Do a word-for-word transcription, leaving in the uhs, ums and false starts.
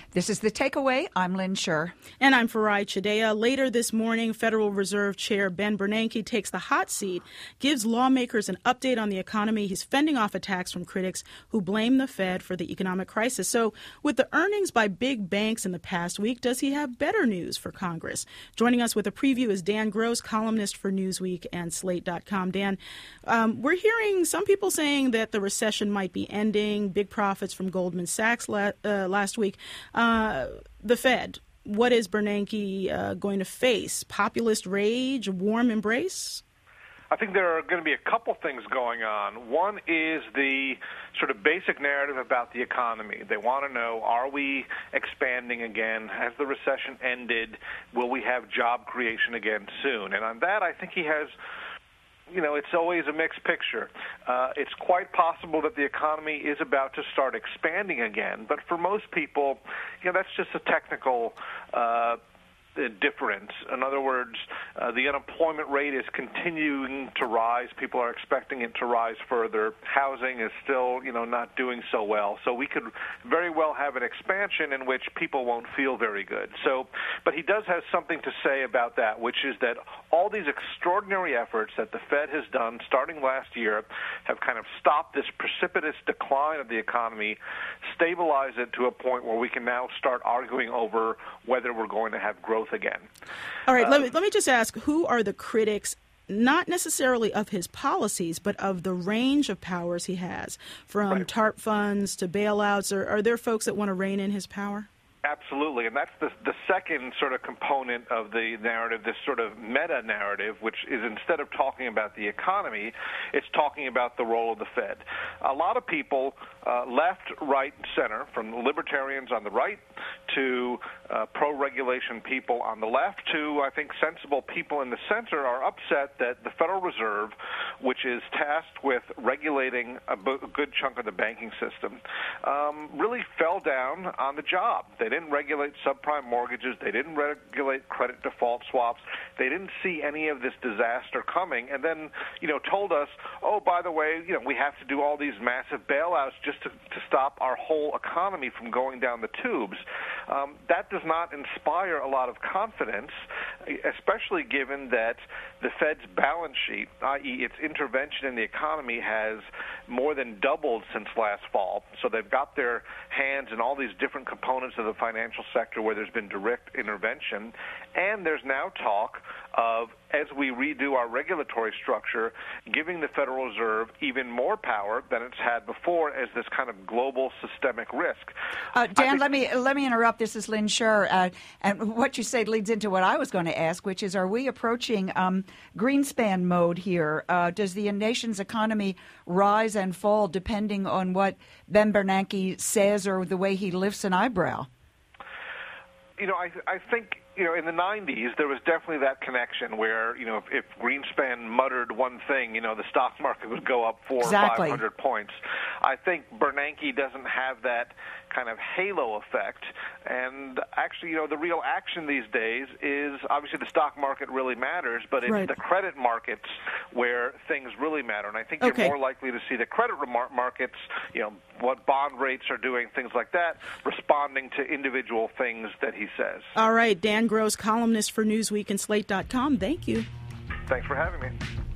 This is The Takeaway. I'm Lynn Scher. And I'm Farai Chideya. Later this morning, Federal Reserve Chair Ben Bernanke takes the hot seat, gives lawmakers an update on the economy. He's fending off attacks from critics who blame the Fed for the economic crisis. So with the earnings by big banks in the past week, does he have better news for Congress? Joining us with a preview is Dan Gross, columnist for Newsweek and Slate dot com. Dan, um, we're hearing some people saying that the recession might be ending, big profits from Goldman Sachs la- uh, last week. Uh, the Fed, what is Bernanke uh, going to face? Populist rage, a warm embrace? I think there are going to be a couple things going on. One is the sort of basic narrative about the economy. They want to know, are we expanding again? Has the recession ended? Will we have job creation again soon? And on that, I think he has... You know, it's always a mixed picture. Uh, it's quite possible that the economy is about to start expanding again, but for most people, you know, that's just a technical uh difference. In other words, uh, the unemployment rate is continuing to rise. People are expecting it to rise further. Housing is still, you know, not doing so well. So we could very well have an expansion in which people won't feel very good. So, but he does have something to say about that, which is that all these extraordinary efforts that the Fed has done starting last year have kind of stopped this precipitous decline of the economy, stabilize it to a point where we can now start arguing over whether we're going to have growth again. All right, uh, let me let me just ask, who are the critics, not necessarily of his policies, but of the range of powers he has, from right. TARP funds to bailouts? Or are there folks that want to rein in his power? Absolutely, and that's the the second sort of component of the narrative, this sort of meta-narrative, which is instead of talking about the economy, it's talking about the role of the Fed. A lot of people, uh, left, right, center, from the libertarians on the right to uh, pro-regulation people on the left to, I think, sensible people in the center, are upset that the Federal Reserve, which is tasked with regulating a, b- a good chunk of the banking system, um, really fell down on the job. They didn't regulate subprime mortgages. They didn't regulate credit default swaps. They didn't see any of this disaster coming, and then, you know, told us, oh, by the way, you know, we have to do all these massive bailouts just to, to stop our whole economy from going down the tubes. Um, that does not inspire a lot of confidence, especially given that the Fed's balance sheet, that is its intervention in the economy, has more than doubled since last fall. So they've got their hands in all these different components of the financial sector where there's been direct intervention. And there's now talk of, as we redo our regulatory structure, giving the Federal Reserve even more power than it's had before as this kind of global systemic risk. Uh, Dan, think- let me let me interrupt. This is Lynn Scher. Uh, and what you say leads into what I was going to ask, which is, are we approaching um, Greenspan mode here? Uh, does the nation's economy rise and fall depending on what Ben Bernanke says or the way he lifts an eyebrow? You know, I, I think, you know, in the nineties, there was definitely that connection where, you know, if, if Greenspan muttered one thing, you know, the stock market would go up four exactly. or five hundred points. I think Bernanke doesn't have that kind of halo effect. And actually, you know, the real action these days is, obviously the stock market really matters, but it's right. the credit markets where things really matter. And I think okay. you're more likely to see the credit remar- markets, you know, what bond rates are doing, things like that, responding to individual things that he says. All right, Dan Gross, columnist for Newsweek and Slate dot com. Thank you. Thanks for having me.